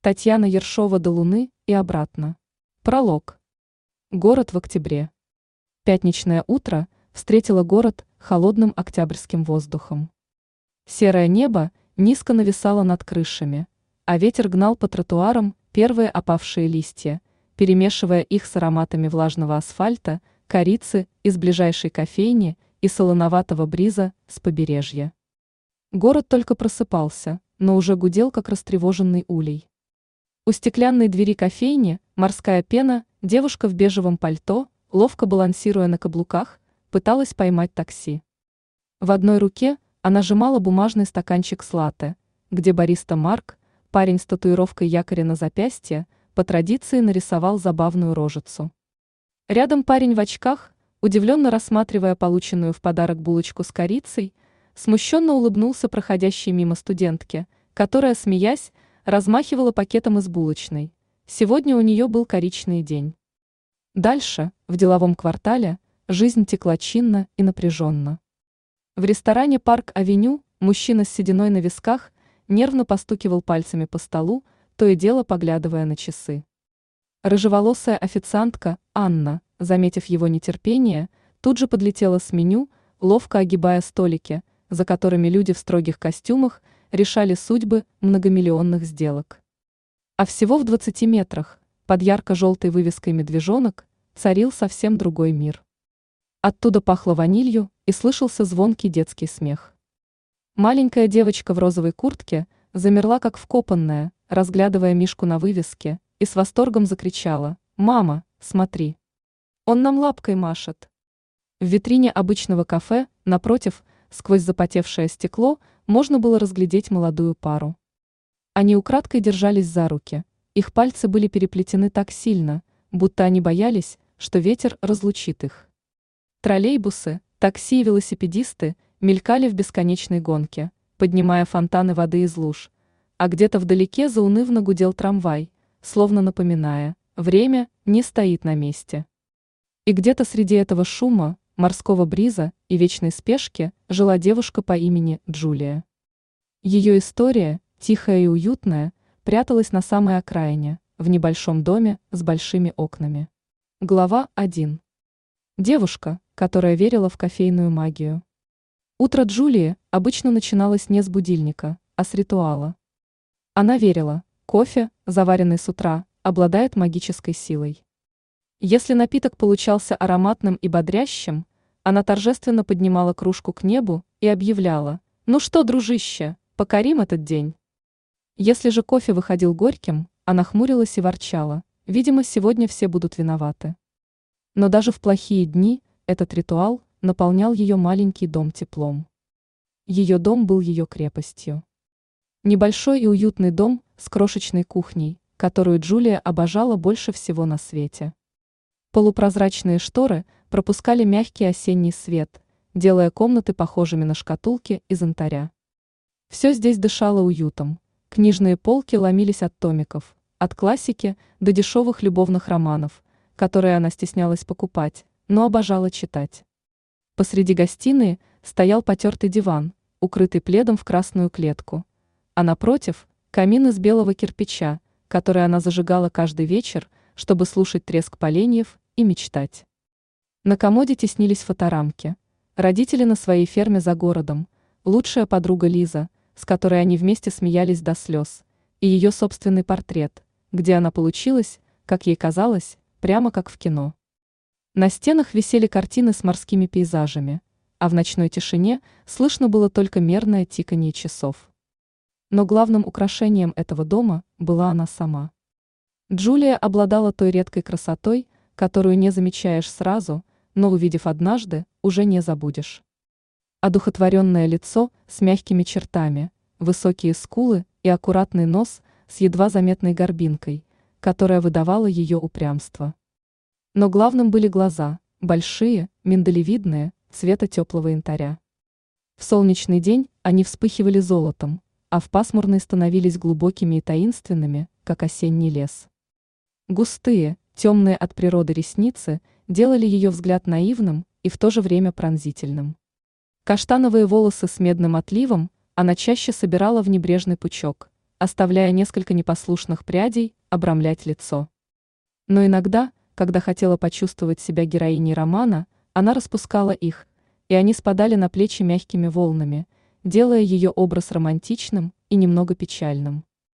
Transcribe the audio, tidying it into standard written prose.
Татьяна Ершова до Луны и обратно. Пролог. Город в октябре. Пятничное утро встретило город холодным октябрьским воздухом. Серое небо низко нависало над крышами, а ветер гнал по тротуарам первые опавшие листья, перемешивая их с ароматами влажного асфальта, корицы из ближайшей кофейни и солоноватого бриза с побережья. Город только просыпался, но уже гудел, как растревоженный улей. У стеклянной двери кофейни морская пена, девушка в бежевом пальто, ловко балансируя на каблуках, пыталась поймать такси. В одной руке она сжимала бумажный стаканчик с латте, где бариста Марк, парень с татуировкой якоря на запястье, по традиции нарисовал забавную рожицу. Рядом парень в очках, удивленно рассматривая полученную в подарок булочку с корицей, смущенно улыбнулся проходящей мимо студентке, которая, смеясь, размахивала пакетом из булочной. Сегодня у нее был коричный день. Дальше, в деловом квартале, жизнь текла чинно и напряженно. В ресторане «Парк-авеню» мужчина с сединой на висках нервно постукивал пальцами по столу, то и дело поглядывая на часы. Рыжеволосая официантка Анна, заметив его нетерпение, тут же подлетела с меню, ловко огибая столики, за которыми люди в строгих костюмах решали судьбы многомиллионных сделок. А всего в 20 метрах, под ярко-желтой вывеской «Медвежонок», царил совсем другой мир. Оттуда пахло ванилью и слышался звонкий детский смех. Маленькая девочка в розовой куртке замерла как вкопанная, разглядывая Мишку на вывеске, и с восторгом закричала: «Мама, смотри! Он нам лапкой машет!» В витрине обычного кафе, напротив, сквозь запотевшее стекло, можно было разглядеть молодую пару. Они украдкой держались за руки, их пальцы были переплетены так сильно, будто они боялись, что ветер разлучит их. Троллейбусы, такси и велосипедисты мелькали в бесконечной гонке, поднимая фонтаны воды из луж, а где-то вдалеке заунывно гудел трамвай, словно напоминая: время не стоит на месте. И где-то среди этого шума, морского бриза и вечной спешки жила девушка по имени Джулия. Ее история, тихая и уютная, пряталась на самой окраине, в небольшом доме с большими окнами. Глава 1. Девушка, которая верила в кофейную магию. Утро Джулии обычно начиналось не с будильника, а с ритуала. Она верила, кофе, заваренный с утра, обладает магической силой. Если напиток получался ароматным и бодрящим, она торжественно поднимала кружку к небу и объявляла: «Ну что, дружище, покорим этот день». Если же кофе выходил горьким, она хмурилась и ворчала: видимо, сегодня все будут виноваты. Но даже в плохие дни этот ритуал наполнял ее маленький дом теплом. Ее дом был ее крепостью. Небольшой и уютный дом с крошечной кухней, которую Джулия обожала больше всего на свете. Полупрозрачные шторы пропускали мягкий осенний свет, делая комнаты похожими на шкатулки из янтаря. Все здесь дышало уютом. Книжные полки ломились от томиков, от классики до дешевых любовных романов, которые она стеснялась покупать, но обожала читать. Посреди гостиной стоял потертый диван, укрытый пледом в красную клетку, а напротив – камин из белого кирпича, который она зажигала каждый вечер, чтобы слушать треск поленьев и мечтать. На комоде теснились фоторамки. Родители на своей ферме за городом, лучшая подруга Лиза, с которой они вместе смеялись до слез, и ее собственный портрет, где она получилась, как ей казалось, прямо как в кино. На стенах висели картины с морскими пейзажами, а в ночной тишине слышно было только мерное тиканье часов. Но главным украшением этого дома была она сама. Джулия обладала той редкой красотой, которую не замечаешь сразу, но, увидев однажды, уже не забудешь. Одухотворенное лицо с мягкими чертами, высокие скулы и аккуратный нос с едва заметной горбинкой, которая выдавала ее упрямство. Но главным были глаза, большие, миндалевидные, цвета теплого янтаря. В солнечный день они вспыхивали золотом, а в пасмурный становились глубокими и таинственными, как осенний лес. Густые, темные от природы ресницы делали ее взгляд наивным и в то же время пронзительным. Каштановые волосы с медным отливом она чаще собирала в небрежный пучок, оставляя несколько непослушных прядей обрамлять лицо. Но иногда, когда хотела почувствовать себя героиней романа, она распускала их, и они спадали на плечи мягкими волнами, делая ее образ романтичным и немного печальным.